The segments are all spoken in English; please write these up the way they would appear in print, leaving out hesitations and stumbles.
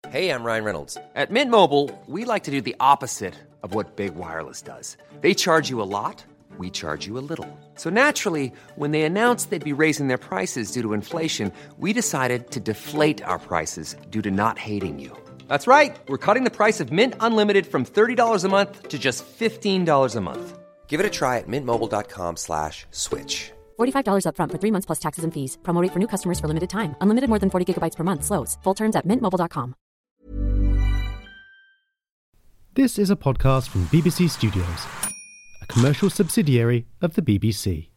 Hey, I'm Ryan Reynolds. At Mint Mobile, we like to do the opposite of what Big Wireless does. They charge you a lot, we charge you a little. So naturally, when they announced they'd be raising their prices due to inflation, we decided to deflate our prices due to not hating you. That's right. We're cutting the price of Mint Unlimited from $30 a month to just $15 a month. Give it a try at mintmobile.com/switch. $45 up front for 3 months plus taxes and fees. Promo rate for new customers for limited time. Unlimited more than 40 gigabytes per month. Slows full terms at mintmobile.com. This is a podcast from BBC Studios, a commercial subsidiary of the BBC.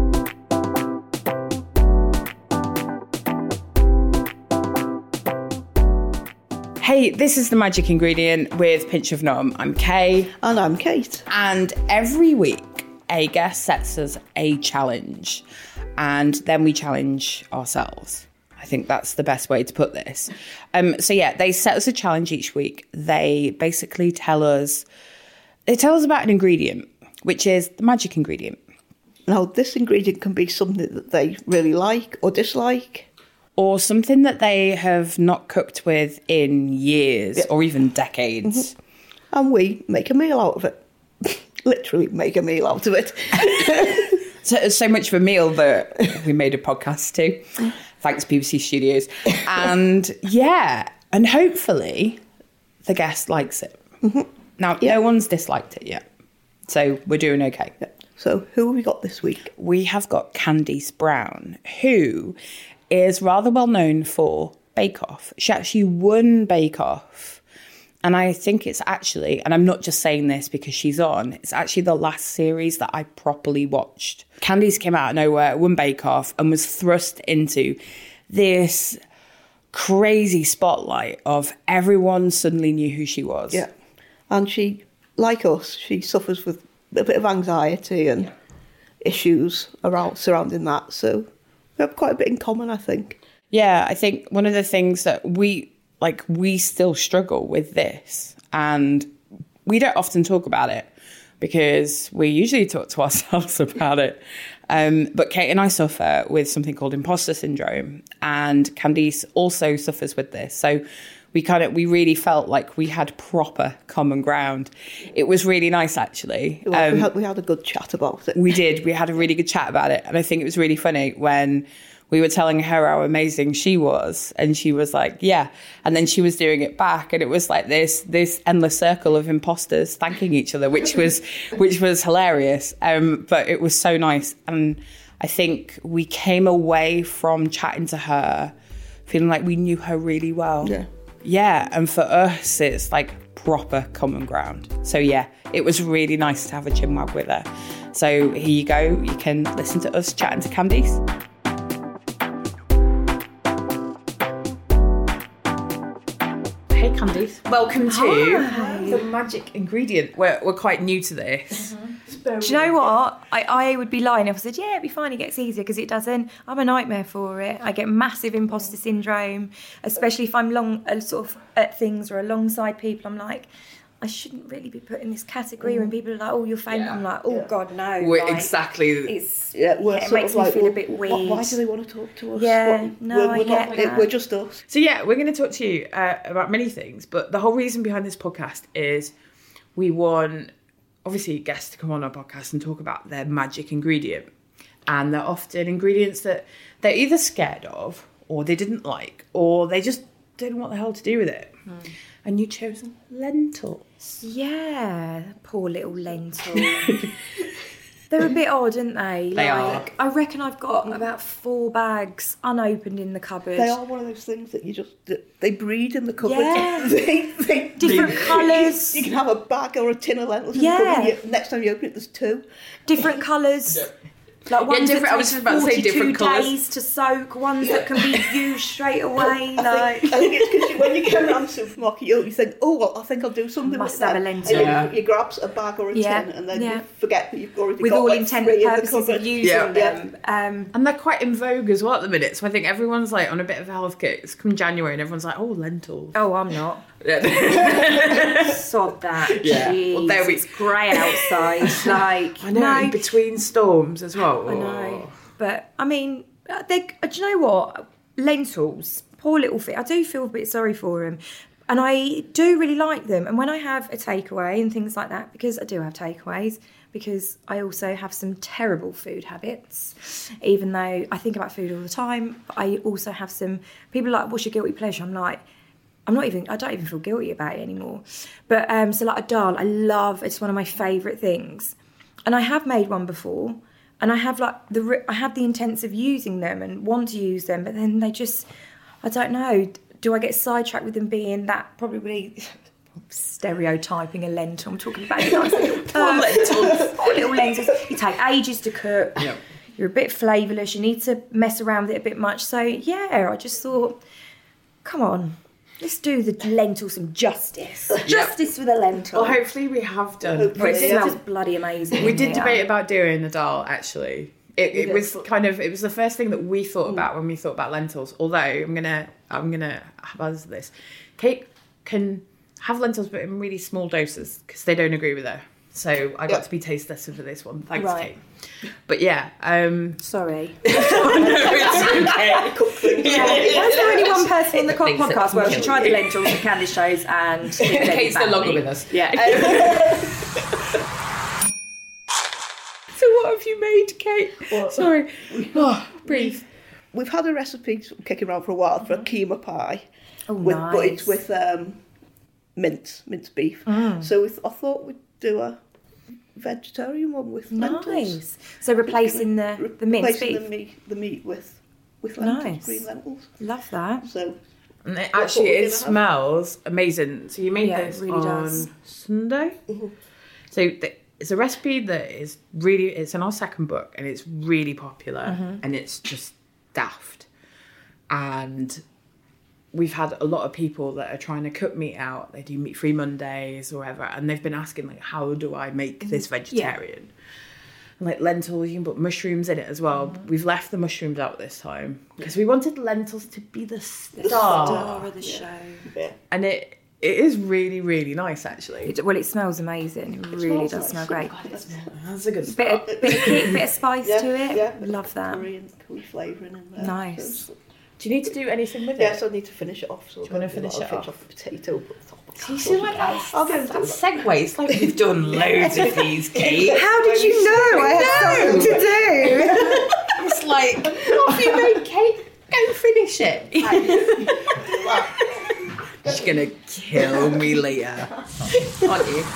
Hey, this is The Magic Ingredient with Pinch of Num. I'm Kay. And I'm Kate. And every week, a guest sets us a challenge. And then we challenge ourselves. I think that's the best way to put this. They set us a challenge each week. They basically tell us about an ingredient, which is the magic ingredient. Now, this ingredient can be something that they really like or dislike. Or something that they have not cooked with in years or even decades. Mm-hmm. And we make a meal out of it. Literally make a meal out of it. So much of a meal that we made a podcast to. Thanks, BBC Studios. And and hopefully the guest likes it. Mm-hmm. Now, no one's disliked it yet. So we're doing okay. Yeah. So who have we got this week? We have got Candice Brown, who is rather well known for Bake Off. She actually won Bake Off. And I think it's actually, and I'm not just saying this because she's on, it's actually the last series that I properly watched. Candice came out of nowhere, won Bake Off, and was thrust into this crazy spotlight of everyone suddenly knew who she was. Yeah. And she, like us, she suffers with a bit of anxiety and issues surrounding that. So we have quite a bit in common, I think. Yeah, I think one of the things that we still struggle with this, and we don't often talk about it because we usually talk to ourselves about it. But Kate and I suffer with something called imposter syndrome, and Candice also suffers with this. So we really felt like we had proper common ground. It was really nice, actually. We had a good chat about it. We did. We had a really good chat about it. And I think it was really funny when we were telling her how amazing she was, and she was like, yeah. And then she was doing it back, and it was like this endless circle of imposters thanking each other, which was hilarious. But it was so nice. And I think we came away from chatting to her feeling like we knew her really well. Yeah. Yeah, and for us, it's like proper common ground. So yeah, it was really nice to have a chinwag with her. So here you go. You can listen to us chatting to Candice. Hey Candice, welcome to The Magic Ingredient. We're quite new to this. Mm-hmm. Do you know what? I would be lying if I said, yeah, it'd be fine, it gets easier, because it doesn't. I'm a nightmare for it. I get massive imposter syndrome, especially if I'm sort of at things or alongside people. I'm like, I shouldn't really be put in this category when people are like, oh, you're famous. I'm like, oh, God, no. It makes me feel a bit weird. Why do they want to talk to us? Yeah, I get that. We're just us. So yeah, we're going to talk to you about many things, but the whole reason behind this podcast is we want, obviously, guests to come on our podcast and talk about their magic ingredient. And they're often ingredients that they're either scared of, or they didn't like, or they just don't know what the hell to do with it. And you chose lentils. Yeah, poor little lentils. They're a bit odd, aren't they? They are. I reckon I've got about 4 bags unopened in the cupboard. They are one of those things that they breed in the cupboard. Yeah. they different colours. You can have a bag or a tin of lentils in Yeah. the cupboard. Next time you open it, there's 2. Different colours. Like ones that I was take just about to say 42 different colours. days to soak, ones that can be used straight away. I think it's because when you go around the supermarket, you think, oh, well, I think I'll do something Must with that. have a lentil. And you grab a bag or a tin, and then you forget that you've already with got all like intent 3 and in the purposes cupboard. of using them. And they're quite in vogue as well at the minute. So I think everyone's like on a bit of a health kick. It's come January and everyone's like, oh, lentils. Oh, I'm not. Sod that. Yeah. Jeez, Well, there it's grey outside. Like, I know, no. in between storms as well. I know. But, I mean, do you know what? Lentils, poor little thing. I do feel a bit sorry for them. And I do really like them. And when I have a takeaway and things like that, because I do have takeaways, because I also have some terrible food habits, even though I think about food all the time, but I also have some, people are like, what's your guilty pleasure? I'm like, I don't even feel guilty about it anymore. But so like a dal, I love, it's one of my favourite things. And I have made one before, and I have I have the intents of using them and want to use them, but then they just, I don't know, do I get sidetracked with them being that probably stereotyping a lentil? I'm talking about nice little lentils. You take ages to cook. Yep. You're a bit flavourless. You need to mess around with it a bit much. So yeah, I just thought, come on. Let's do the lentil some justice. Justice with a lentil. Well, hopefully we have done. It smells bloody amazing. We did debate about doing the dal, actually. It was the first thing that we thought about when we thought about lentils. Although I'm gonna buzz this. Kate can have lentils, but in really small doses because they don't agree with her. So I got to be taste tester for this one. Thanks, Kate. But yeah, sorry. No, it's okay. Is there only one person on the podcast where she tried the lentils and Candice chose and Kate's no longer with us. Yeah. So what have you made, Kate? What? Sorry. Breathe. We've had a recipe kicking around for a while for a keema pie. Oh, nice. But it's with minced beef. So I thought we'd do a vegetarian one with lentils. Nice. So replacing the minced beef. Replacing the meat with lentils, Nice. green lentils. Love that. So And it smells amazing. So you made this it really on does. Sunday. Mm-hmm. So it's a recipe that is really, it's in our second book and it's really popular and it's just daft. And we've had a lot of people that are trying to cook meat out. They do meat-free Mondays or whatever, and they've been asking, like, how do I make this vegetarian? And, like, lentils, you can put mushrooms in it as well. We've left the mushrooms out this time because we wanted lentils to be the star of the show. yeah. And it is really, really nice, actually. It smells amazing. It really does smell great. That's a good start. Bit of spice to it. Yeah. Love that. Curry flavouring in there. Nice. Do you need to do anything with it? Yes, I need to finish it off. So Do you want to finish it off? Off the potato. You see, like that's segue. It's like we've done loads of these, Kate. How did you know I had something to do? It's like, what have you made, Kate? Go finish it. She's gonna kill me later, aren't you?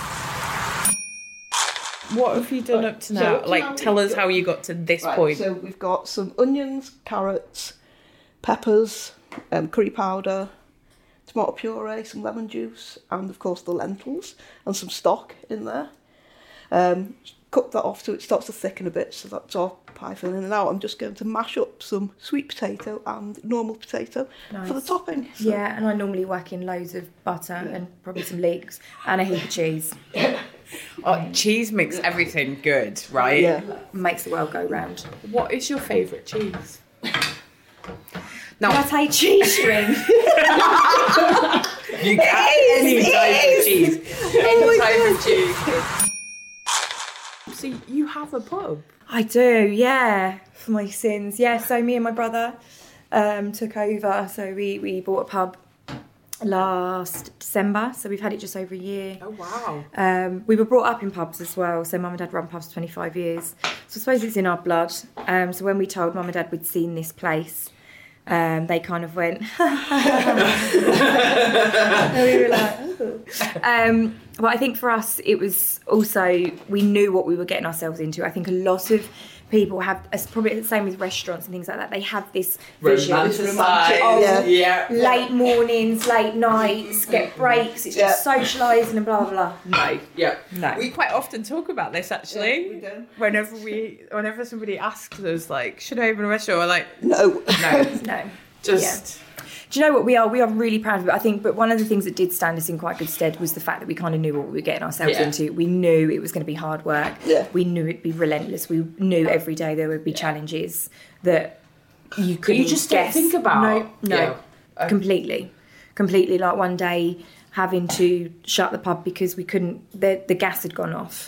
What have you done up to now? Tell us how you got to this point. So we've got some onions, carrots, peppers, curry powder, tomato puree, some lemon juice, and of course the lentils and some stock in there. Cook that off so it starts to thicken a bit, so that's our pie filling. And now I'm just going to mash up some sweet potato and normal potato for the topping. So. Yeah, and I normally whack in loads of butter and probably some leeks and a heap of cheese. Cheese makes everything good, right? Yeah. Makes the world go round. What is your favourite cheese? Can I take cheese string? You can any type of cheese. Any type of cheese. So you have a pub? I do, yeah, for my sins. Yeah, so me and my brother took over. So we bought a pub last December. So we've had it just over a year. Oh, wow. We were brought up in pubs as well. So mum and dad run pubs for 25 years. So I suppose it's in our blood. So when we told mum and dad we'd seen this place, they kind of went, and we were like, oh. But I think for us, it was also, we knew what we were getting ourselves into. I think a lot of people have, it's probably the same with restaurants and things like that, they have this vision of late mornings, late nights, get breaks, it's just socialising and blah, blah, blah. No. We quite often talk about this, actually. Yeah, we do. Whenever somebody asks us, like, should I open a restaurant? We're like, No. Just... Yeah. Do you know what we are really proud of it, I think, but one of the things that did stand us in quite good stead was the fact that we kind of knew what we were getting ourselves into. We knew it was going to be hard work. Yeah. We knew it'd be relentless. We knew every day there would be challenges that you couldn't just guess. don't think about. No, completely. Like one day having to shut the pub because we couldn't, the gas had gone off.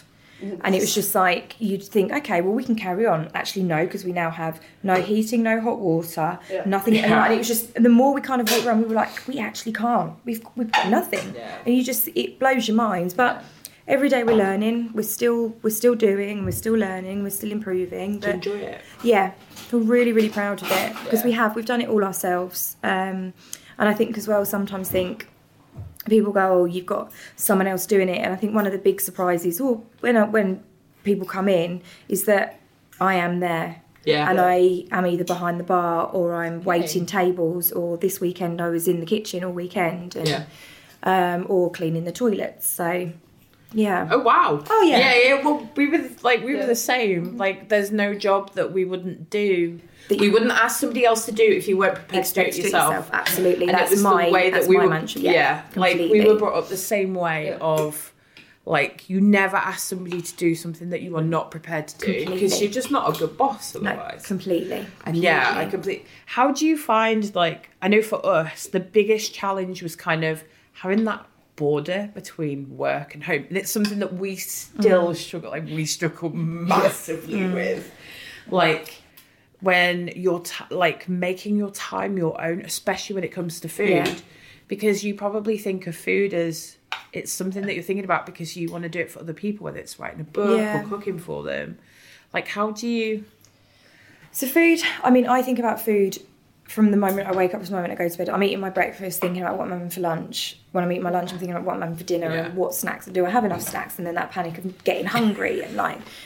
And it was just like, you'd think, okay, well, we can carry on. Actually, no, because we now have no heating, no hot water, nothing. Yeah. And it was just, the more we kind of walked around, we were like, we actually can't. We've got nothing. Yeah. And it blows your mind. But every day we're learning. We're still doing. We're still learning. We're still improving. To enjoy it. Yeah, feel really, really proud of it because we've done it all ourselves. And I think as well, sometimes think, people go, oh, you've got someone else doing it. And I think one of the big surprises, when people come in, is that I am there. Yeah. And I am either behind the bar or I'm waiting tables, or this weekend I was in the kitchen all weekend, and or cleaning the toilets. So, yeah. Oh, wow. Oh, yeah. Yeah. Well, we were the same. Like, there's no job that we wouldn't do. We wouldn't ask somebody else to do if you weren't prepared to do it yourself. Absolutely. And that's it was my the way that we were. mantra. Yeah. Like, completely. we were brought up the same way of, like, you never ask somebody to do something that you are not prepared to do because you're just not a good boss otherwise. No, completely. And yeah, I completely. How do you find, like, I know for us, the biggest challenge was kind of having that border between work and home. And it's something that we still struggle, we struggle massively with. Like, when you're, making your time your own, especially when it comes to food, because you probably think of food as, it's something that you're thinking about because you want to do it for other people, whether it's writing a book or cooking for them. Like, how do you... So food, I mean, I think about food from the moment I wake up to the moment I go to bed. I'm eating my breakfast, thinking about what I'm having for lunch. When I'm eating my lunch, I'm thinking about what I'm having for dinner and what snacks. Do I have enough snacks? And then that panic of getting hungry and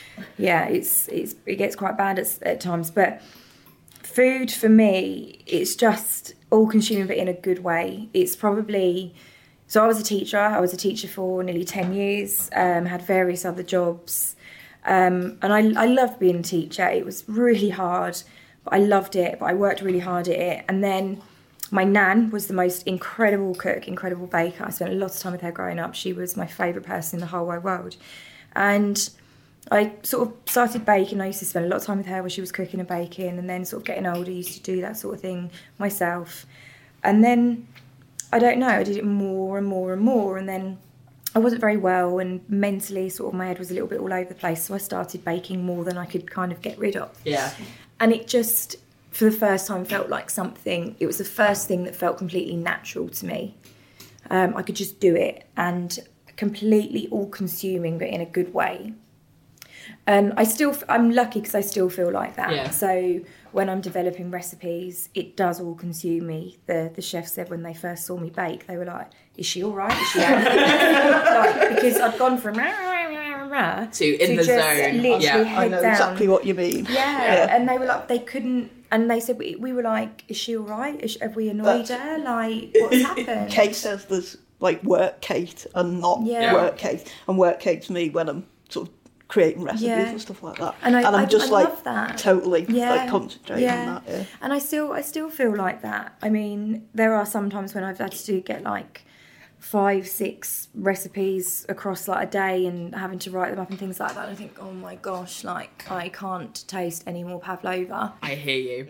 it gets quite bad at times. But food for me, it's just all consuming, but in a good way. It's probably... So I was a teacher. I was a teacher for nearly 10 years, had various other jobs. And I loved being a teacher. It was really hard, but I loved it. But I worked really hard at it. And then my nan was the most incredible cook, incredible baker. I spent a lot of time with her growing up. She was my favourite person in the whole wide world. And I sort of started baking. I used to spend a lot of time with her when she was cooking and baking. And then sort of getting older, I used to do that sort of thing myself. And then... I don't know, I did it more and more and more, and then I wasn't very well, and mentally sort of my head was a little bit all over the place, so I started baking more than I could kind of get rid of. Yeah. And it just, for the first time, felt like something, it was the first thing that felt completely natural to me. I could just do it, and completely all-consuming, but in a good way. And I'm lucky because I still feel like that. Yeah. So when I'm developing recipes, it does all consume me. The chef said when they first saw me bake, they were like, "Is she all right? Is she okay?" Because I'd gone from to in the zone. Literally head I know down. exactly what you mean. Yeah. And they were like, they couldn't. And they said, we were like, "Is she all right? Have we annoyed her? Like, what's happened?" Kate says there's like work Kate and not work Kate, and work Kate's me when I'm sort of creating recipes and stuff like that. And I'm just I love that. Totally like concentrating on that. Yeah. And I still feel like that. I mean, there are some times when I've had to get like 5-6 recipes across like a day and having to write them up and things like that. And I think, oh my gosh, like I can't taste any more pavlova. I hear you.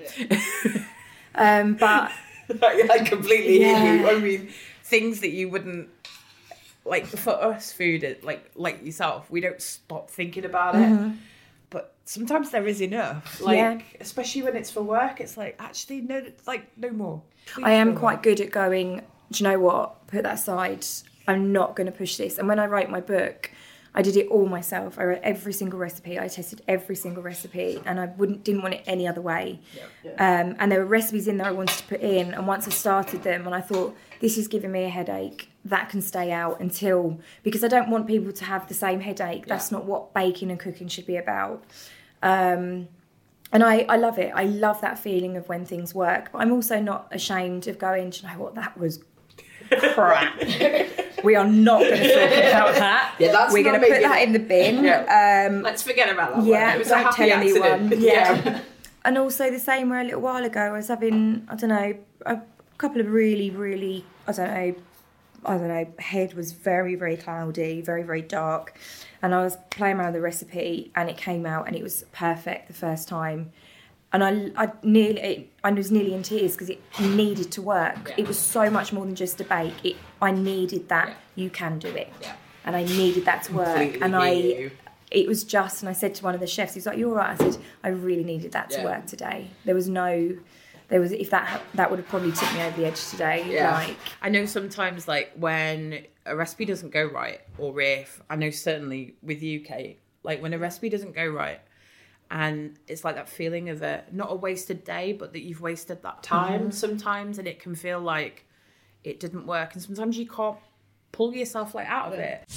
But I completely hear you. I mean, things that you wouldn't. Like, for us, food, like yourself, we don't stop thinking about it. But sometimes there is enough. Like, especially when it's for work, it's like, actually, no more. Please, I am quite good at going, do you know what? Put that aside. I'm not going to push this. And when I wrote my book, I did it all myself. I wrote every single recipe. I tested every single recipe. And I didn't want it any other way. And there were recipes in there I wanted to put in. And once I started them, and I thought, this is giving me a headache, that can stay out until, because I don't want people to have the same headache. That's not what baking and cooking should be about. And I love it. I love that feeling of when things work. But I'm also not ashamed of going, do you know what, that was crap. We are not going to talk about that. We're going to put that in the bin. Let's forget about that one. It was a happy accident. And also the same where a little while ago I was having, I don't know, a couple of really, really, I don't know, head was very, very cloudy, very, very dark. And I was playing around with the recipe and it came out and it was perfect the first time. And I was nearly in tears because it needed to work. It was so much more than just a bake. I needed that, you can do it. And I needed that to work. And it was just, and I said to one of the chefs, he's like, "You're all right." I said, "I really needed that to work today. If that would have probably tipped me over the edge today." Yeah. Like, I know sometimes, like, when a recipe doesn't go right, or if, I know certainly with you, Kate, like when a recipe doesn't go right, and it's like that feeling of not a wasted day, but that you've wasted that time sometimes, and it can feel like it didn't work, and sometimes you can't pull yourself like out of it.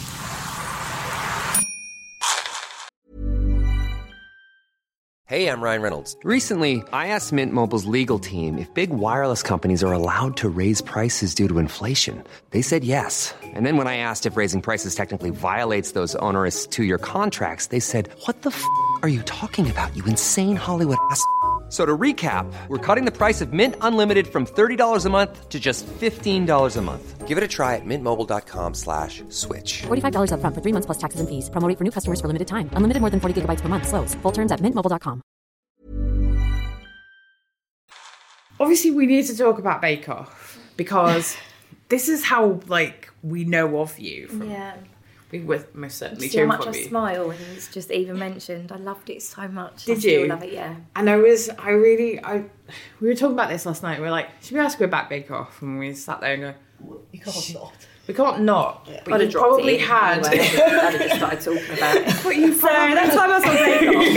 Hey, I'm Ryan Reynolds. Recently, I asked Mint Mobile's legal team if big wireless companies are allowed to raise prices due to inflation. They said yes. And then when I asked if raising prices technically violates those onerous 2-year contracts, they said, "What the f*** are you talking about, you insane Hollywood ass?" So to recap, we're cutting the price of Mint Unlimited from $30 a month to just $15 a month. Give it a try at mintmobile.com/switch. $45 up front for 3 months plus taxes and fees. Promo rate for new customers for limited time. Unlimited more than 40 gigabytes per month. Slows full terms at mintmobile.com. Obviously, we need to talk about Bake Off, because this is how, like, we know of you. We were most certainly so cheering much for I you. smile when it's just even mentioned. I loved it so much. Did I still you? love it, yeah. And we were talking about this last night. We were like, should we ask her back Bake Off? And we sat there and go, You can't not. we can't not. Yeah. But you probably had. Anyway, I'd have just started talking about it. But you That time I was on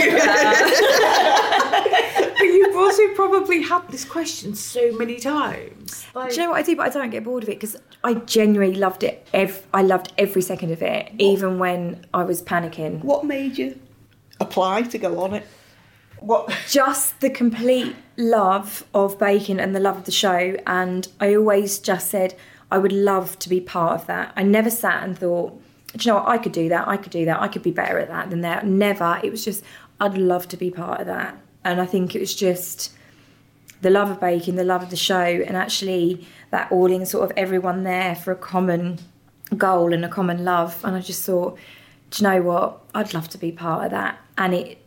Bake Off. But you've also probably had this question so many times. Like, Do you know what I do? But I don't get bored of it, because I genuinely loved it. I loved every second of it, even when I was panicking. What made you apply to go on it? What? Just the complete love of baking and the love of the show. And I always just said, I would love to be part of that. I never sat and thought, do you know what, I could do that, I could be better at that than that. Never. It was just, I'd love to be part of that. And I think it was just the love of baking, the love of the show, and actually that all-in sort of everyone there for a common goal and a common love. And I just thought, do you know what, I'd love to be part of that. And it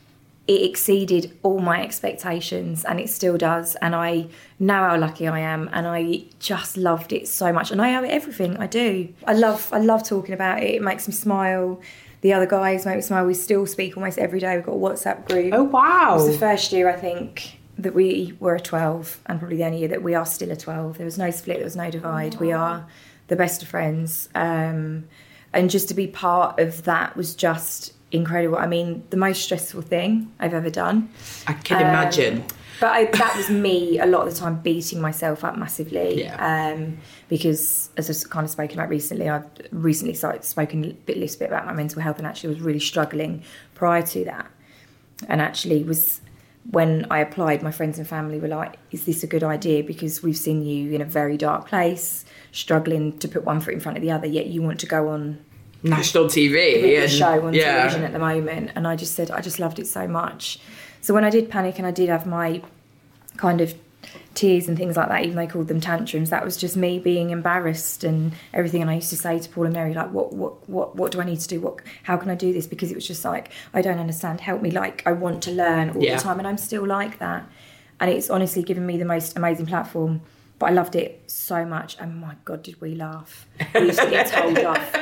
exceeded all my expectations, and it still does. And I know how lucky I am, and I just loved it so much. And I owe it everything. I do. I love talking about it. It makes me smile. The other guys make me smile. We still speak almost every day. We've got a WhatsApp group. oh, wow. It was the first year, I think, that we were a 12, and probably the only year that we are still a 12. There was no split, there was no divide. We are the best of friends. And just to be part of that was just incredible. I mean, the most stressful thing I've ever done. I can imagine. But that was me a lot of the time beating myself up massively. Yeah. Because, as I've kind of spoken about recently, I've recently spoken a little bit about my mental health, and actually was really struggling prior to that. And actually was, when I applied, my friends and family were like, is this a good idea? Because we've seen you in a very dark place, struggling to put one foot in front of the other, yet you want to go on National TV. the show on television at the moment. And I just said, I just loved it so much. So when I did panic and I did have my kind of tears and things like that, even though they called them tantrums, that was just me being embarrassed and everything. And I used to say to Paul and Mary, like, what do I need to do? How can I do this? Because it was just like, I don't understand, help me. Like, I want to learn all the time, and I'm still like that. And it's honestly given me the most amazing platform. But I loved it so much, and my God, did we laugh. We used to get told off.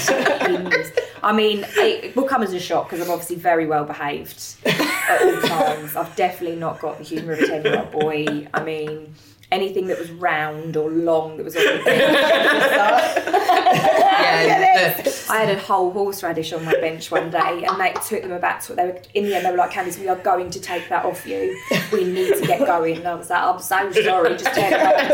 I mean, it will come as a shock, because I'm obviously very well behaved at all times. I've definitely not got the humour of a 10-year-old boy. I mean, anything that was round or long that was on the bench. I had a whole horseradish on my bench one day, and they took them back to, in the end they were like, Candice, we are going to take that off you. We need to get going. And I was like, I'm so sorry, just turn it back.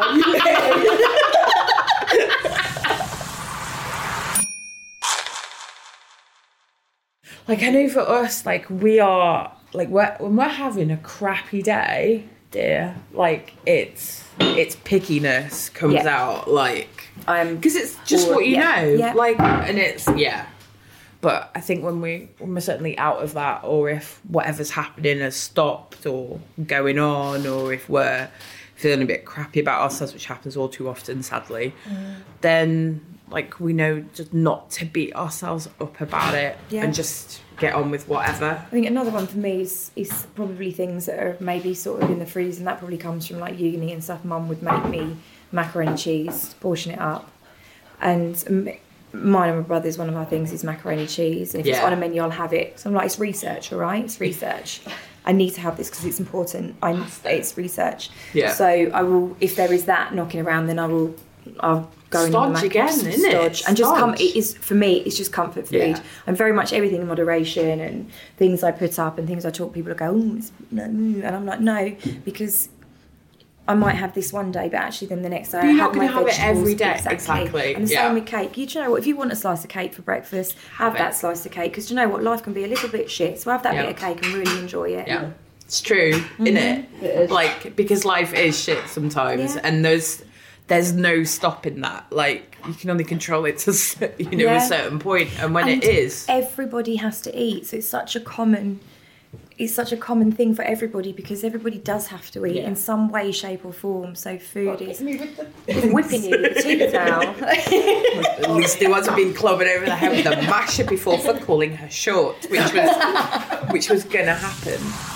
Like, I know for us, like, we are, like, when we're having a crappy day, dear, like, it's pickiness comes out, like, because it's just what you know, like, and it's, but I think when we're certainly out of that, or if whatever's happening has stopped or going on, or if we're feeling a bit crappy about ourselves, which happens all too often, sadly, then, like, we know just not to beat ourselves up about it and just get on with whatever. I think another one for me is probably things that are maybe sort of in the freezer, and that probably comes from like uni and stuff. Mum would make me macaroni and cheese, portion it up, and mine and my brother's, one of our things is macaroni cheese. And if it's Yeah. on a menu, I'll have it. So I'm like, it's research, all right? It's research. I need to have this because it's important. It's research. Yeah. So I will, if there is that knocking around, then I'll go in Stodge again, isn't it? And just come. Stodge. It is, for me, it's just comfort food. Yeah. I'm very much everything in moderation, and things I put up and things I talk people go, oh, it's, no, and I'm like, no, because I might have this one day, but actually then the next day I You're have not going my to have it vegetables. every day. Exactly. And the Yeah. same with cake. You know what? If you want a slice of cake for breakfast, have that it. slice of cake. Because you know what? Life can be a little bit shit. So have that Yeah. bit of cake and really enjoy it. Yeah. It's true, isn't it? It is. Like, because life is shit sometimes, Yeah. and there's no stopping that. Like, you can only control it to Yeah. a certain point, and when And it is, everybody has to eat. So it's such a common thing for everybody, because everybody does have to eat in some way, shape or form. So food is whipping you with a tooth now. at least there wasn't being clobbered over the head with a masher before for calling her short, which was going to happen.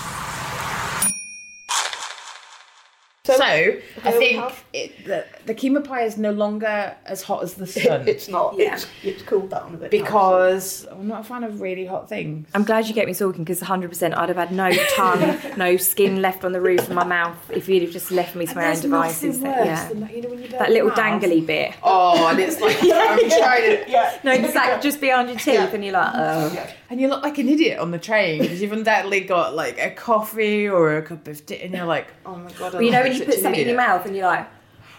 So I think the keema pie is no longer as hot as the sun. It's not. Yeah. It's cooled down a bit now, Because I'm not a fan of really hot things. I'm glad you get me talking, because 100% I'd have had no tongue, no skin left on the roof of my mouth if you'd have just left me to my own devices. That, you know, when you That little dangly bit. Oh, and it's like I'm trying to. Yeah. No, exactly, just behind your teeth, and you're like, oh. And you look like an idiot on the train because you've undoubtedly got like a coffee or a cup of tea, and you're like, oh my god. Well, you know when you put something in your mouth and you're like,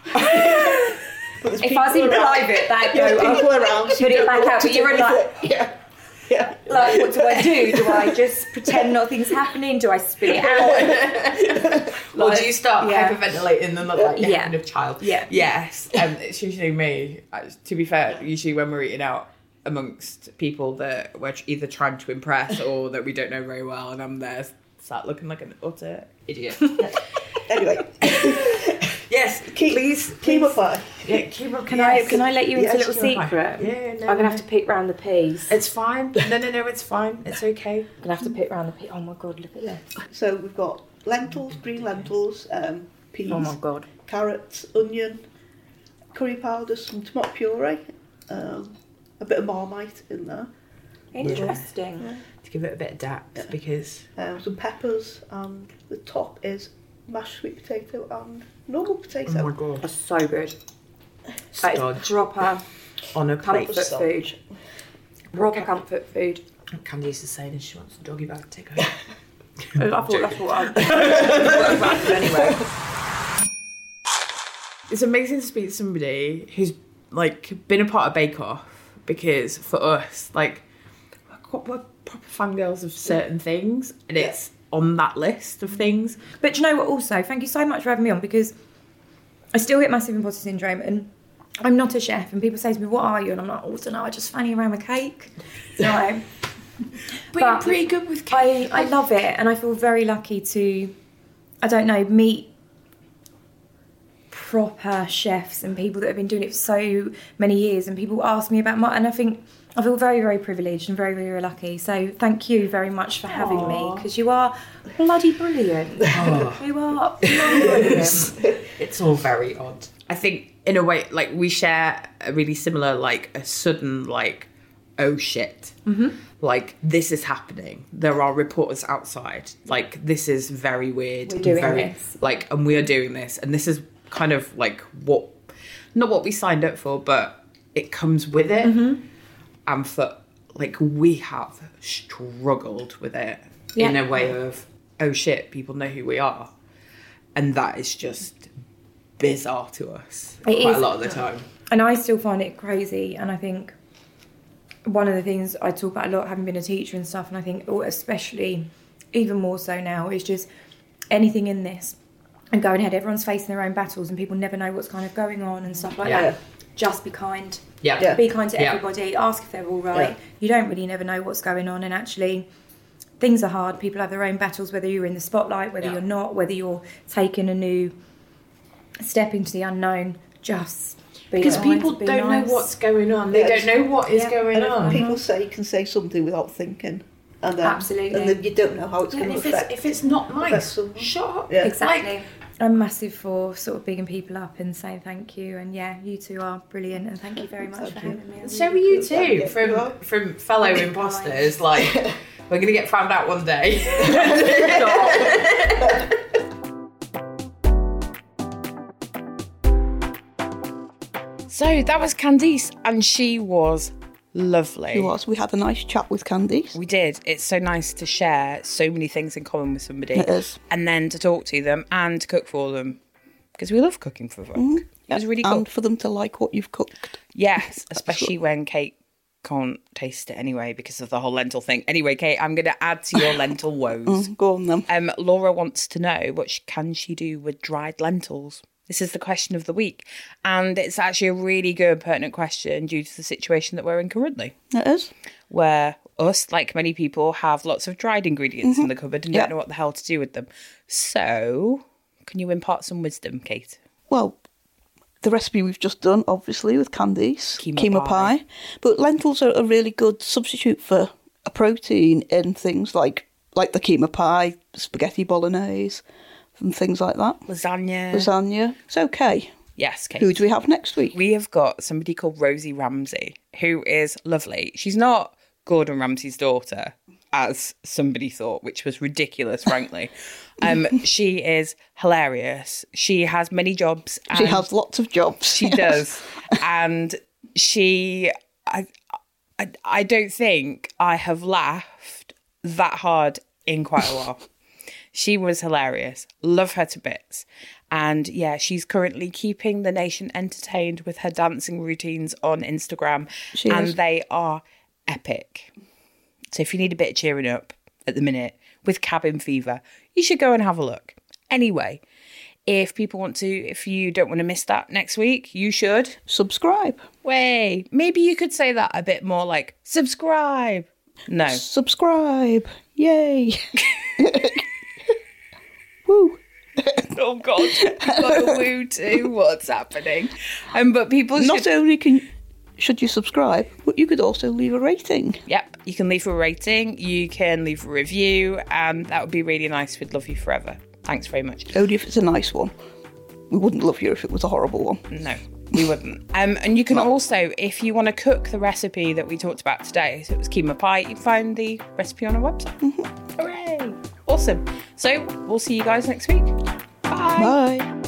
if I was in private, that'd go, people around. put it back out, but you're like, Yeah. like, what do I do? Do I just pretend nothing's happening? Do I spit it out? Or do you start yeah. hyperventilating and look like you're Yeah. having a child? Yeah. Yes. It's usually me. To be fair, usually when we're eating out amongst people that we're either trying to impress or that we don't know very well, and I'm there sat looking like an utter idiot. Anyway, Yes, please. keema pie. Yeah, keema. Can I let you into a Yes, little keema pie. secret? Yeah, no, I'm gonna no. have to pick round the peas. It's fine. No, it's fine. It's okay. I'm gonna have to pick round the peas. Oh my god, look at this. So we've got lentils, green lentils, peas, Oh my god. carrots, onion, curry powder, some tomato puree, a bit of Marmite in there, Interesting. To give it a bit of depth because some peppers, and the top is mashed sweet potato and normal potato. god, That's so good. That is Stodge. proper on a plate. comfort food. Proper comfort food. Candice is saying she wants a doggy bag to take home. I thought that's what I anyway. It's amazing to speak to somebody who's like been a part of Bake Off, because for us, like, we're proper fangirls of certain things, and it's on that list of things. But do you know what, also, thank you so much for having me on, because I still get massive imposter syndrome, and I'm not a chef, and people say to me, what are you? And I'm like, oh, I don't know, I just fanny around with cake. No. But you're pretty good with cake. I love it, and I feel very lucky to, I don't know, meet proper chefs and people that have been doing it for so many years, and people ask me about and I think I feel very, very privileged and very, very lucky. So thank you very much for having me, because you are bloody brilliant. You are bloody brilliant. It's all very odd. I think in a way, like, we share a really similar, like, a sudden, like, oh shit. Mm-hmm. Like, this is happening. There are reporters outside. Like, this is very weird. We're doing very, this. Like, and we are doing this. And this is kind of like not what we signed up for, but it comes with it. Mm-hmm. And for, like, we have struggled with it in a way of, oh shit, people know who we are. And that is just bizarre to us quite a lot of the time. And I still find it crazy. And I think one of the things I talk about a lot, having been a teacher and stuff, and I think especially even more so now, is just anything in this and going ahead. Everyone's facing their own battles, and people never know what's kind of going on and stuff like that. Just be kind. Yeah. Be kind to everybody. Ask if they're all right. You don't really never know what's going on, and actually things are hard. People have their own battles, whether you're in the spotlight, whether you're not, whether you're taking a new step into the unknown. Just be because kind, people be don't nice. know what's going on. They don't know what is going on. People say you can say something without thinking, and then, Absolutely. and then you don't know how it's going to affect. If it's not nice, someone. shut up. Yeah. Exactly. Like, I'm massive for sort of bigging people up and saying thank you. And yeah, you two are brilliant, and thank you very much for having me. So are you too, from fellow imposters. Like, we're going to get found out one day. So that was Candice, and she was lovely. She was. We had a nice chat with Candice. We did. It's so nice to share so many things in common with somebody. It is. And then to talk to them and to cook for them. Because we love cooking for folk. It was really cool. And for them to like what you've cooked. Yes, especially when Kate can't taste it anyway because of the whole lentil thing. Anyway, Kate, I'm going to add to your lentil woes. Go on then. Laura wants to know can she do with dried lentils? This is the question of the week. And it's actually a really good, pertinent question due to the situation that we're in currently. It is. Where us, like many people, have lots of dried ingredients in the cupboard and don't know what the hell to do with them. So, can you impart some wisdom, Kate? Well, the recipe we've just done, obviously, with Candice. Keema pie. But lentils are a really good substitute for a protein in things like the keema pie, spaghetti bolognese, and things like that. Lasagna. It's okay. Yes, Kate. Who do we have next week? We have got somebody called Rosie Ramsey, who is lovely. She's not Gordon Ramsay's daughter, as somebody thought, which was ridiculous, frankly. She is hilarious. She has many jobs. She has lots of jobs. She does. And I don't think I have laughed that hard in quite a while. She was hilarious. Love her to bits. And yeah, she's currently keeping the nation entertained with her dancing routines on Instagram. And they are epic. So if you need a bit of cheering up at the minute with cabin fever, you should go and have a look. Anyway, if you don't want to miss that next week, you should subscribe. Maybe you could say that a bit more, like, subscribe. No. Subscribe. Yay. Woo. Oh God, you've got a woo too. What's happening? But people should... Not only should you subscribe, but you could also leave a rating. Yep, you can leave a rating, you can leave a review, and that would be really nice. We'd love you forever. Thanks very much. Only if it's a nice one. We wouldn't love you if it was a horrible one. No, we wouldn't. And you can also, if you want to cook the recipe that we talked about today, so it was keema pie, you can find the recipe on our website. Hooray! Awesome. So we'll see you guys next week. Bye. Bye.